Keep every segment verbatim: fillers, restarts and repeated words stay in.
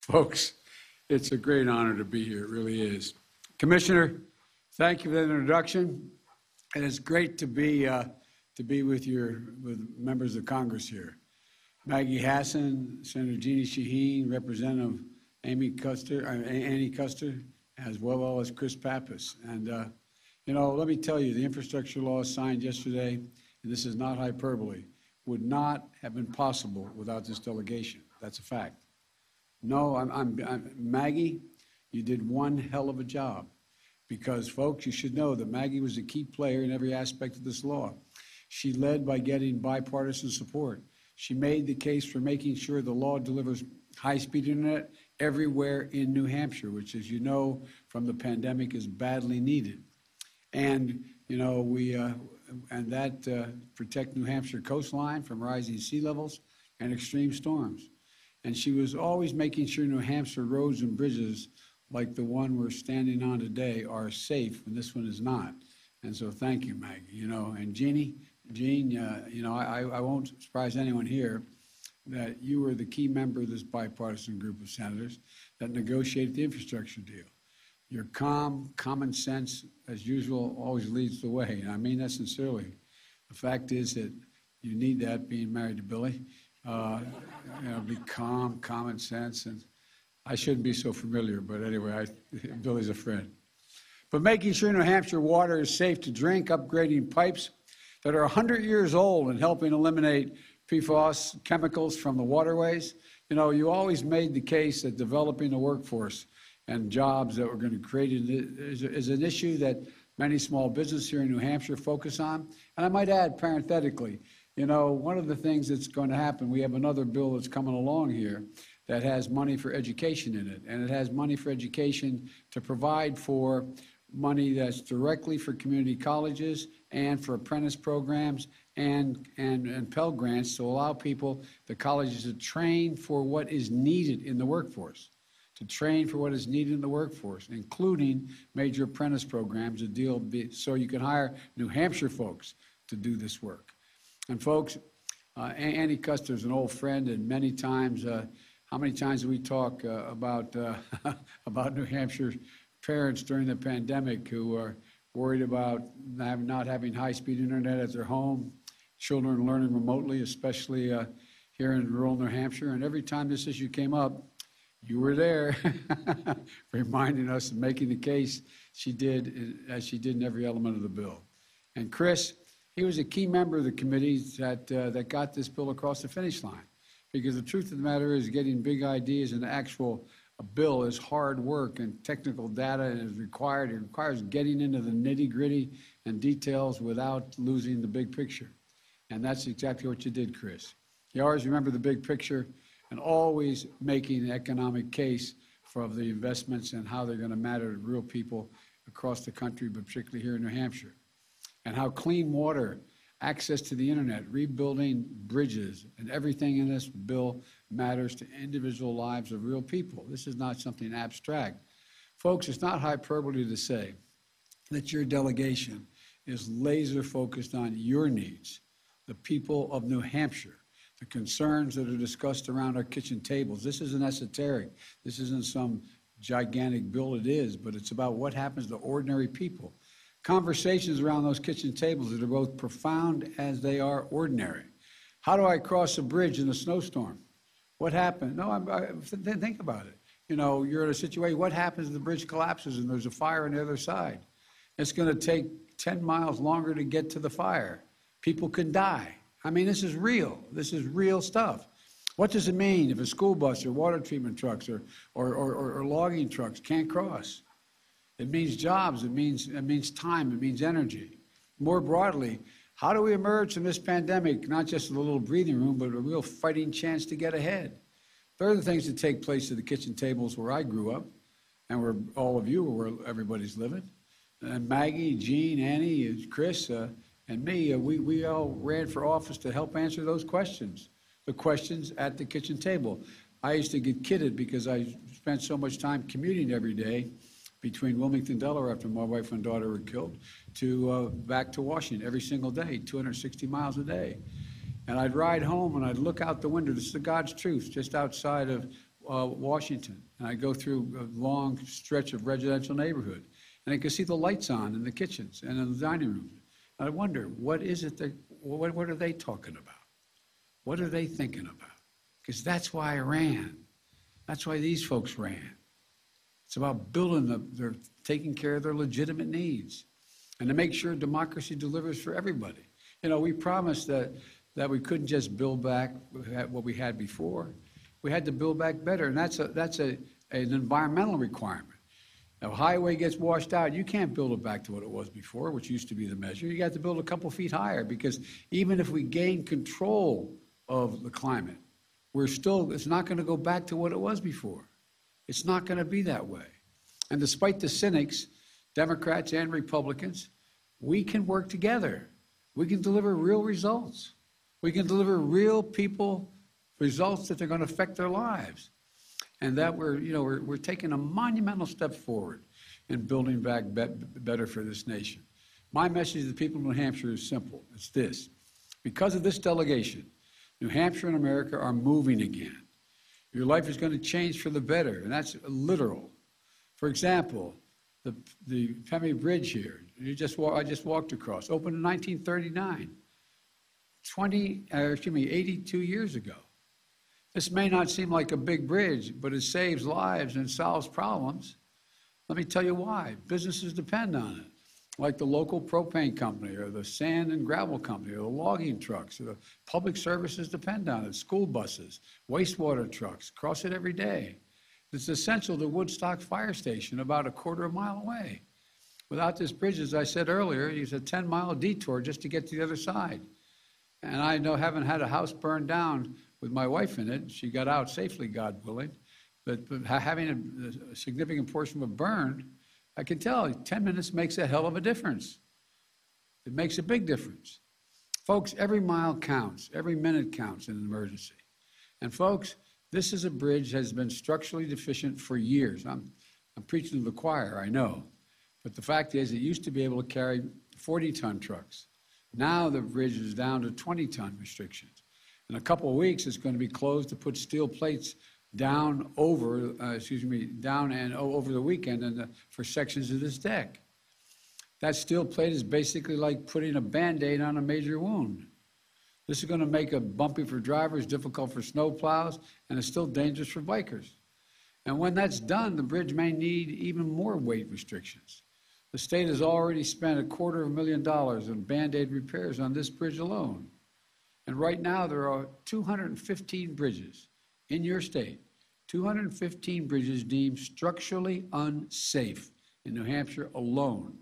Folks, it's a great honor to be here. It really is. Commissioner, thank you for that introduction. And it's great to be uh, to be with your with members of Congress here. Maggie Hassan, Senator Jeannie Shaheen, Representative Amy Kuster, uh, Annie Kuster, as well as Chris Pappas. And uh, you know, let me tell you, the infrastructure law signed yesterday, and this is not hyperbole, would not have been possible without this delegation. That's a fact. No, I'm, I'm, I'm Maggie, you did one hell of a job. Because, folks, you should know that Maggie was a key player in every aspect of this law. She led by getting bipartisan support. She made the case for making sure the law delivers high-speed internet everywhere in New Hampshire, which, as you know, from the pandemic is badly needed. And, you know, we, uh, and that uh, protect New Hampshire coastline from rising sea levels and extreme storms. And she was always making sure New Hampshire roads and bridges like the one we're standing on today are safe, and this one is not. And so thank you, Maggie. You know, and Jeannie, Jean, uh, you know, I, I won't surprise anyone here that you were the key member of this bipartisan group of senators that negotiated the infrastructure deal. Your calm, common sense, as usual, always leads the way. And I mean that sincerely. The fact is that you need that being married to Billy. Uh, you know, be calm, common sense, and I shouldn't be so familiar, but anyway, I, Billy's a friend. But making sure New Hampshire water is safe to drink, upgrading pipes that are one hundred years old and helping eliminate P F A S chemicals from the waterways. You know, you always made the case that developing a workforce and jobs that were going to create is, is an issue that many small businesses here in New Hampshire focus on. And I might add, parenthetically, you know, one of the things that's going to happen, we have another bill that's coming along here that has money for education in it, and it has money for education to provide for money that's directly for community colleges and for apprentice programs and, and, and Pell Grants to allow people, the colleges, to train for what is needed in the workforce, to train for what is needed in the workforce, including major apprentice programs to deal, so you can hire New Hampshire folks to do this work. And folks, uh, Annie Kuster is an old friend, and many times, uh, how many times do we talk uh, about uh, about New Hampshire parents during the pandemic who are worried about not having high-speed internet at their home, children learning remotely, especially uh, here in rural New Hampshire. And every time this issue came up, you were there, reminding us and making the case she did, as she did in every element of the bill. And Chris, he was a key member of the committee that uh, that got this bill across the finish line. Because the truth of the matter is, getting big ideas and actual a bill is hard work, and technical data is required. It requires getting into the nitty-gritty and details without losing the big picture. And that's exactly what you did, Chris. You always remember the big picture and always making an economic case for the investments and how they're going to matter to real people across the country, but particularly here in New Hampshire. And how clean water, access to the internet, rebuilding bridges, and everything in this bill matters to individual lives of real people. This is not something abstract. Folks, it's not hyperbole to say that your delegation is laser focused on your needs, the people of New Hampshire, the concerns that are discussed around our kitchen tables. This isn't esoteric. This isn't some gigantic bill. It is, but it's about what happens to ordinary people. Conversations around those kitchen tables that are both profound as they are ordinary. How do I cross a bridge in a snowstorm? What happened? No, I'm, I, think about it. You know, you're in a situation, what happens if the bridge collapses and there's a fire on the other side? It's going to take ten miles longer to get to the fire. People can die. I mean, this is real. This is real stuff. What does it mean if a school bus or water treatment trucks or, or, or, or, or logging trucks can't cross? It means jobs, it means, it means time, it means energy. More broadly, how do we emerge from this pandemic, not just with a little breathing room, but a real fighting chance to get ahead? There are the things that take place at the kitchen tables where I grew up, and where all of you, where everybody's living. And Maggie, Jean, Annie, Chris, uh, and me, uh, we, we all ran for office to help answer those questions, the questions at the kitchen table. I used to get kidded because I spent so much time commuting every day between Wilmington, Delaware, after my wife and daughter were killed, to uh, back to Washington every single day, two hundred sixty miles a day. And I'd ride home and I'd look out the window. This is the God's truth, just outside of uh, Washington, and I go through a long stretch of residential neighborhood, and I can see the lights on in the kitchens and in the dining rooms. And I wonder, what is it that, what, what are they talking about? What are they thinking about? Because that's why I ran. That's why these folks ran. It's about building the, they're taking care of their legitimate needs and to make sure democracy delivers for everybody. You know, we promised that, that we couldn't just build back what we had before. We had to build back better, and that's, a, that's a, an environmental requirement. Now, a highway gets washed out, you can't build it back to what it was before, which used to be the measure. You got to build a couple feet higher, because even if we gain control of the climate, we're still, it's not going to go back to what it was before. It's not going to be that way. And despite the cynics, Democrats and Republicans, we can work together. We can deliver real results. We can deliver real people results that they're going to affect their lives. And that we're, you know, we're, we're taking a monumental step forward in building back be better for this nation. My message to the people of New Hampshire is simple. It's this. Because of this delegation, New Hampshire and America are moving again. Your life is going to change for the better, and that's literal. For example, the, the Pemmy Bridge here, you just walk, I just walked across, opened in nineteen thirty-nine, twenty, uh, excuse me, eighty-two years ago. This may not seem like a big bridge, but it saves lives and solves problems. Let me tell you why. Businesses depend on it, like the local propane company or the sand and gravel company or the logging trucks or the public services depend on it, school buses, wastewater trucks, cross it every day. It's essential to Woodstock Fire Station, about a quarter of a mile away. Without this bridge, as I said earlier, it's a ten mile detour just to get to the other side. And I know, having had a house burned down with my wife in it, she got out safely, God willing, but, but having a, a significant portion of it burned, I can tell you, ten minutes makes a hell of a difference. It makes a big difference. Folks, every mile counts. Every minute counts in an emergency. And folks, this is a bridge that has been structurally deficient for years. I'm, I'm preaching to the choir, I know. But the fact is, it used to be able to carry forty ton trucks. Now the bridge is down to twenty ton restrictions. In a couple of weeks, it's going to be closed to put steel plates down over, uh, excuse me, down and over the weekend and the, for sections of this deck. That steel plate is basically like putting a Band-Aid on a major wound. This is going to make it bumpy for drivers, difficult for snow plows, and it's still dangerous for bikers. And when that's done, the bridge may need even more weight restrictions. The state has already spent a quarter of a million dollars on Band-Aid repairs on this bridge alone. And right now, there are two hundred fifteen bridges in your state, two hundred fifteen bridges deemed structurally unsafe in New Hampshire alone.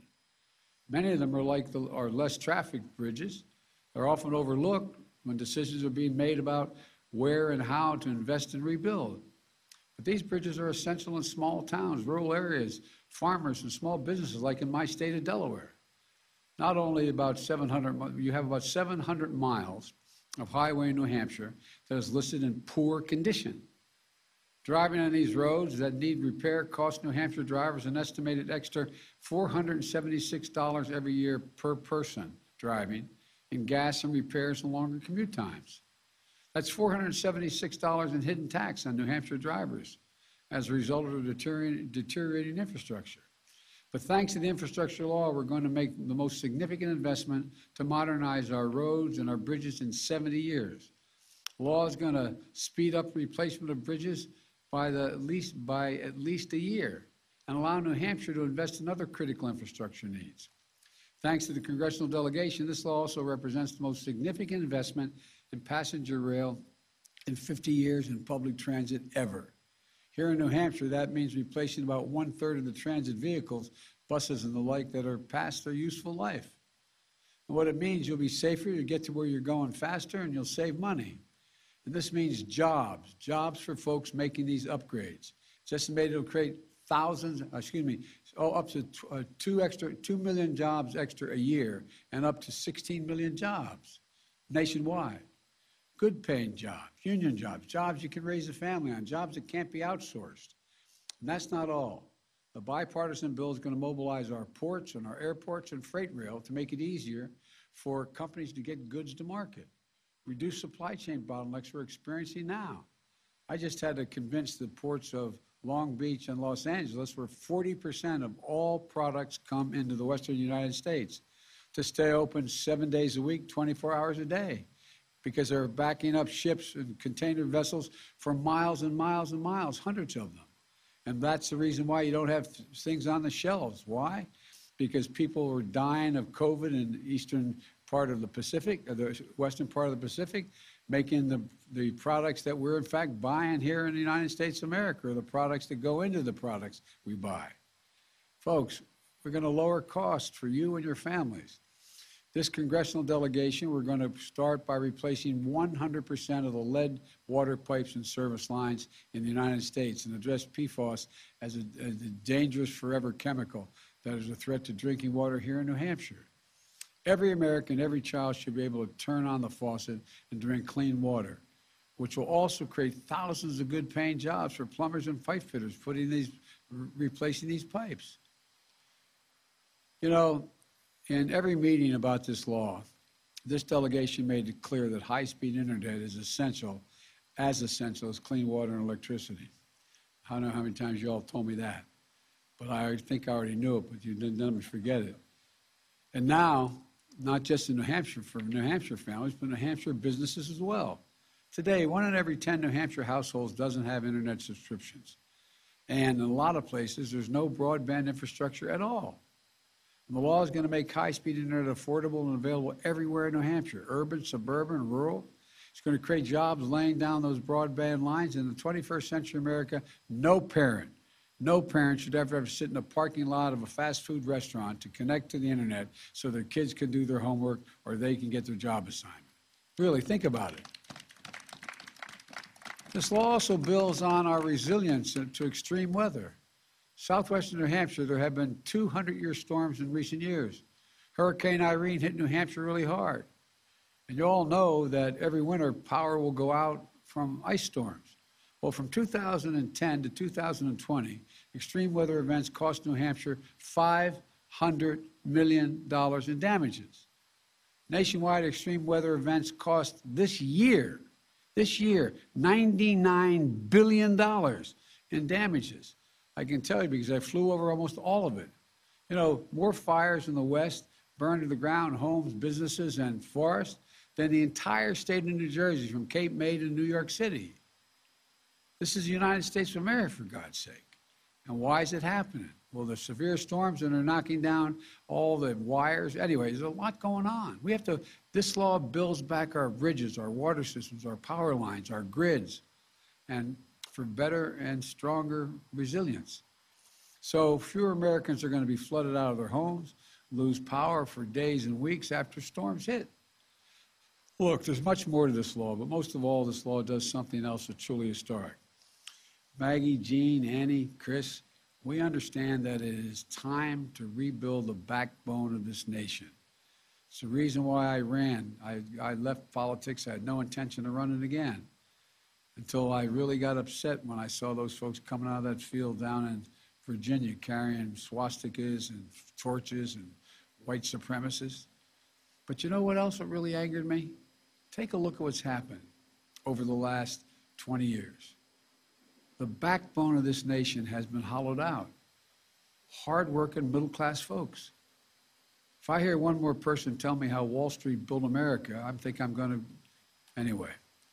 Many of them are like the, are less trafficked bridges. They're often overlooked when decisions are being made about where and how to invest and rebuild. But these bridges are essential in small towns, rural areas, farmers, and small businesses like in my state of Delaware. Not only about seven hundred, you have about seven hundred miles of highway in New Hampshire that is listed in poor condition. Driving on these roads that need repair costs New Hampshire drivers an estimated extra four hundred seventy-six dollars every year per person driving in gas and repairs and longer commute times. That's four hundred seventy-six dollars in hidden tax on New Hampshire drivers as a result of deteriorating, deteriorating infrastructure. But thanks to the infrastructure law, we're going to make the most significant investment to modernize our roads and our bridges in seventy years. The law is going to speed up replacement of bridges by, the, at least, by at least a year and allow New Hampshire to invest in other critical infrastructure needs. Thanks to the congressional delegation, this law also represents the most significant investment in passenger rail in fifty years in public transit ever. Here in New Hampshire, that means replacing about one-third of the transit vehicles, buses and the like, that are past their useful life. And what it means, you'll be safer, you'll get to where you're going faster, and you'll save money. And this means jobs, jobs for folks making these upgrades. It's estimated it'll create thousands, excuse me, oh, up to uh, two extra, two million jobs extra a year, and up to sixteen million jobs nationwide. Good paying jobs, union jobs, jobs you can raise a family on, jobs that can't be outsourced. And that's not all. The bipartisan bill is going to mobilize our ports and our airports and freight rail to make it easier for companies to get goods to market, reduce supply chain bottlenecks we're experiencing now. I just had to convince the ports of Long Beach and Los Angeles, where forty percent of all products come into the western United States, to stay open seven days a week, twenty-four hours a day, because they're backing up ships and container vessels for miles and miles and miles, hundreds of them. And that's the reason why you don't have things on the shelves. Why? Because people were dying of COVID in the eastern part of the Pacific, or the western part of the Pacific, making the, the products that we're in fact buying here in the United States of America, or the products that go into the products we buy. Folks, we're going to lower costs for you and your families. This congressional delegation, we're going to start by replacing one hundred percent of the lead water pipes and service lines in the United States and address P FAS as a, as a dangerous forever chemical that is a threat to drinking water here in New Hampshire. Every American, every child should be able to turn on the faucet and drink clean water, which will also create thousands of good-paying jobs for plumbers and pipe fitters putting these, replacing these pipes. You know, in every meeting about this law, this delegation made it clear that high-speed internet is essential, as essential as clean water and electricity. I don't know how many times you all told me that, but I think I already knew it, but you didn't let me forget it. And now, not just in New Hampshire for New Hampshire families, but New Hampshire businesses as well. Today, one in every ten New Hampshire households doesn't have internet subscriptions. And in a lot of places, there's no broadband infrastructure at all. And the law is going to make high-speed internet affordable and available everywhere in New Hampshire, urban, suburban, rural. It's going to create jobs laying down those broadband lines. In the twenty-first century America, no parent, no parent should ever have to sit in a parking lot of a fast food restaurant to connect to the internet so their kids can do their homework or they can get their job assignment. Really, think about it. This law also builds on our resilience to extreme weather. Southwestern New Hampshire, there have been two hundred year storms in recent years. Hurricane Irene hit New Hampshire really hard. And you all know that every winter power will go out from ice storms. Well, from two thousand ten to two thousand twenty, extreme weather events cost New Hampshire five hundred million dollars in damages. Nationwide extreme weather events cost this year, this year, ninety-nine billion dollars in damages. I can tell you because I flew over almost all of it. You know, more fires in the West burned to the ground homes, businesses, and forests than the entire state of New Jersey, from Cape May to New York City. This is the United States of America, for God's sake. And why is it happening? Well, the severe storms, and they're knocking down all the wires. Anyway, there's a lot going on. We have to, this law builds back our bridges, our water systems, our power lines, our grids, and for better and stronger resilience. So fewer Americans are going to be flooded out of their homes, lose power for days and weeks after storms hit. Look, there's much more to this law, but most of all, this law does something else that's truly historic. Maggie, Jean, Annie, Chris, we understand that it is time to rebuild the backbone of this nation. It's the reason why I ran. I, I left politics. I had no intention of running again until I really got upset when I saw those folks coming out of that field down in Virginia carrying swastikas and torches and white supremacists. But you know what else really angered me? Take a look at what's happened over the last twenty years. The backbone of this nation has been hollowed out. Hard-working, middle-class folks. If I hear one more person tell me how Wall Street built America, I think I'm going to, anyway.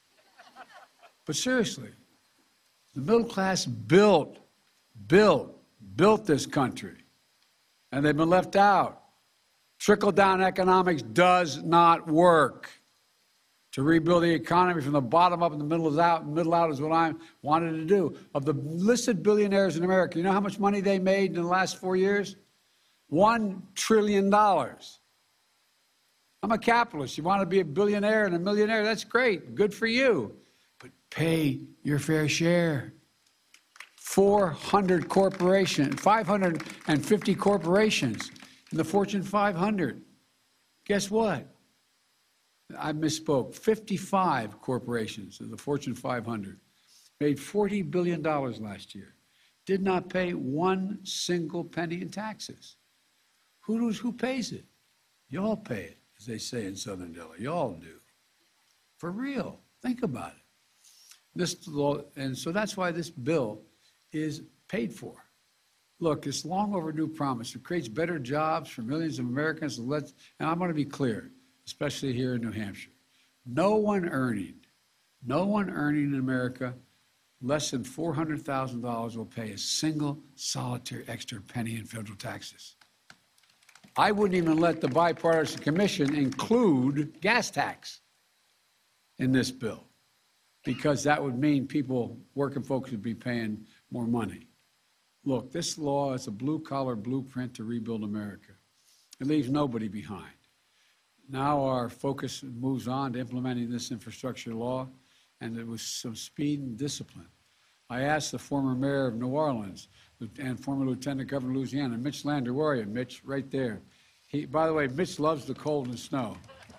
But seriously, the middle class built, built, built this country, and they've been left out. Trickle-down economics does not work. To rebuild the economy from the bottom up and the middle is out, middle out is what I wanted to do. Of the listed billionaires in America, you know how much money they made in the last four years? One trillion dollars. I'm a capitalist. You want to be a billionaire and a millionaire? That's great. Good for you. But pay your fair share. four hundred corporations, five hundred fifty corporations in the Fortune five hundred. Guess what? I misspoke. fifty-five corporations of the Fortune five hundred made forty billion dollars last year. Did not pay one single penny in taxes. Who does, who pays it? You all pay it, as they say in Southern Delaware. You all do. For real. Think about it. This law, and so that's why this bill is paid for. Look, it's long overdue promise. It creates better jobs for millions of Americans. And, let's, and I'm going to be clear, especially here in New Hampshire. No one earning, no one earning in America less than four hundred thousand dollars will pay a single solitary extra penny in federal taxes. I wouldn't even let the bipartisan commission include gas tax in this bill, because that would mean people, working folks, would be paying more money. Look, this law is a blue-collar blueprint to rebuild America. It leaves nobody behind. Now our focus moves on to implementing this infrastructure law, and it was some speed and discipline. I asked the former mayor of New Orleans and former lieutenant governor of Louisiana, Mitch Landrieu, where are you, Mitch? Right there. He, by the way, Mitch loves the cold and snow.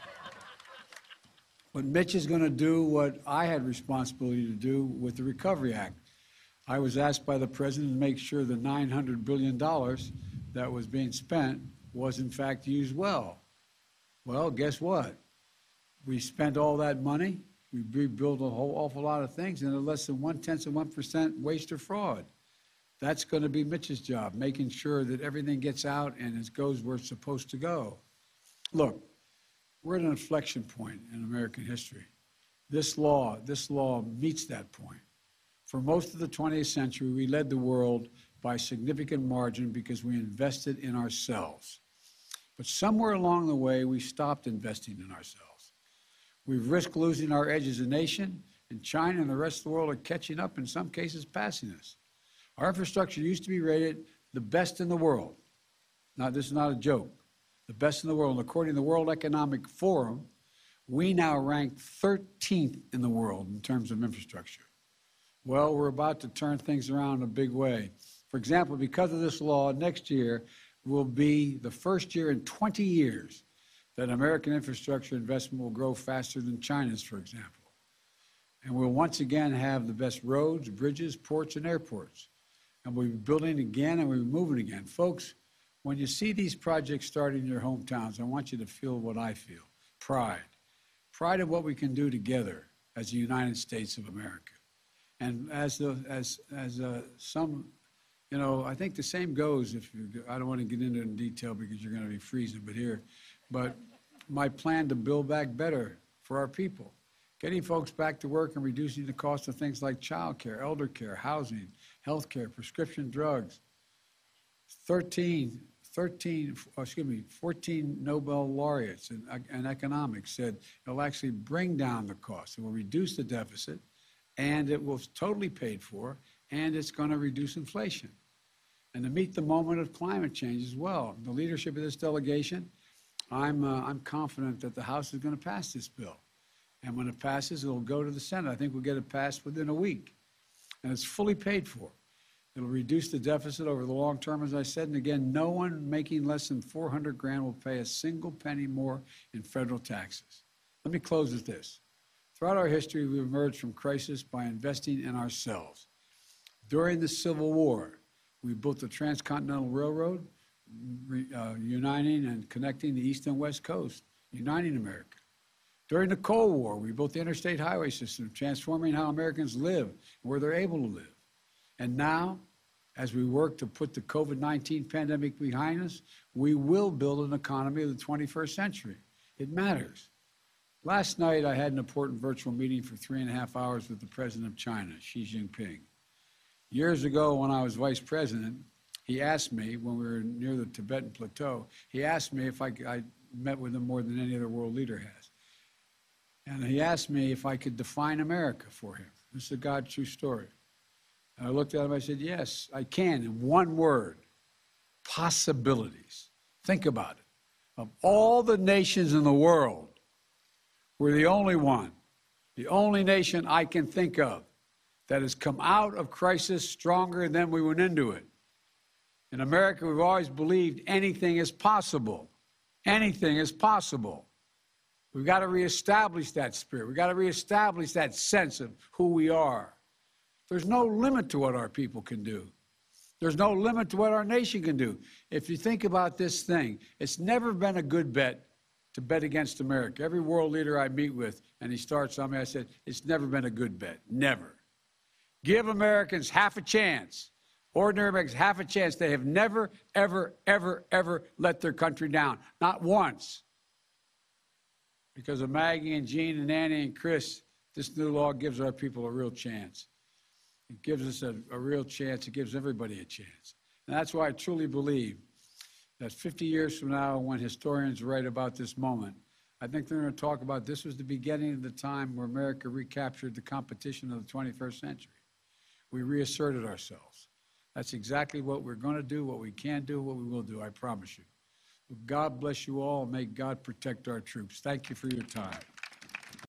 But Mitch is going to do what I had responsibility to do with the Recovery Act. I was asked by the president to make sure the nine hundred billion dollars that was being spent was in fact used well. Well, guess what? We spent all that money. We rebuilt a whole awful lot of things, and at less than one-tenth of one percent waste or fraud. That's going to be Mitch's job, making sure that everything gets out and it goes where it's supposed to go. Look, we're at an inflection point in American history. This law, this law meets that point. For most of the twentieth century, we led the world by a significant margin because we invested in ourselves. But somewhere along the way, we stopped investing in ourselves. We've risked losing our edge as a nation, and China and the rest of the world are catching up, in some cases passing us. Our infrastructure used to be rated the best in the world. Now, this is not a joke. The best in the world. And according to the World Economic Forum, we now rank thirteenth in the world in terms of infrastructure. Well, we're about to turn things around in a big way. For example, because of this law, next year will be the first year in twenty years that American infrastructure investment will grow faster than China's, for example. And we'll once again have the best roads, bridges, ports, and airports. And we'll be building again, and we'll be moving again. Folks, when you see these projects starting in your hometowns, I want you to feel what I feel, pride. Pride of what we can do together as the United States of America. And as the, as, as uh, some, you know, I think the same goes, if you, I don't want to get into it in detail because you're going to be freezing, but here, but my plan to build back better for our people. Getting folks back to work and reducing the cost of things like child care, elder care, housing, health care, prescription drugs. thirteen, thirteen, excuse me, fourteen Nobel laureates in, in economics said it'll actually bring down the cost. It will reduce the deficit, and it will totally paid for, and it's going to reduce inflation. And to meet the moment of climate change as well. The leadership of this delegation, I'm, uh, I'm confident that the House is going to pass this bill. And when it passes, it'll go to the Senate. I think we'll get it passed within a week. And it's fully paid for. It'll reduce the deficit over the long term, as I said. And again, no one making less than four hundred grand will pay a single penny more in federal taxes. Let me close with this. Throughout our history, we've emerged from crisis by investing in ourselves. During the Civil War, we built the Transcontinental Railroad, uh, uniting and connecting the East and West Coast, uniting America. During the Cold War, we built the interstate highway system, transforming how Americans live and where they're able to live. And now, as we work to put the COVID nineteen pandemic behind us, we will build an economy of the twenty-first century. It matters. Last night, I had an important virtual meeting for three and a half hours with the president of China, Xi Jinping. Years ago, when I was vice president, he asked me, when we were near the Tibetan Plateau, he asked me if I, I met with him more than any other world leader has. And he asked me if I could define America for him. This is a God true story. And I looked at him, I said, yes, I can, in one word, possibilities. Think about it. Of all the nations in the world, we're the only one, the only nation I can think of that has come out of crisis stronger than we went into it. In America, we've always believed anything is possible. Anything is possible. We've got to reestablish that spirit. We've got to reestablish that sense of who we are. There's no limit to what our people can do. There's no limit to what our nation can do. If you think about this thing, it's never been a good bet to bet against America. Every world leader I meet with, and he starts on me, I said, it's never been a good bet, never. Give Americans half a chance. Ordinary Americans half a chance. They have never, ever, ever, ever let their country down. Not once. Because of Maggie and Jean and Annie and Chris, this new law gives our people a real chance. It gives us a, a real chance. It gives everybody a chance. And that's why I truly believe that fifty years from now, when historians write about this moment, I think they're going to talk about this was the beginning of the time where America recaptured the competition of the twenty-first century. We reasserted ourselves. That's exactly what we're going to do, what we can do, what we will do, I promise you. God bless you all. May God protect our troops. Thank you for your time.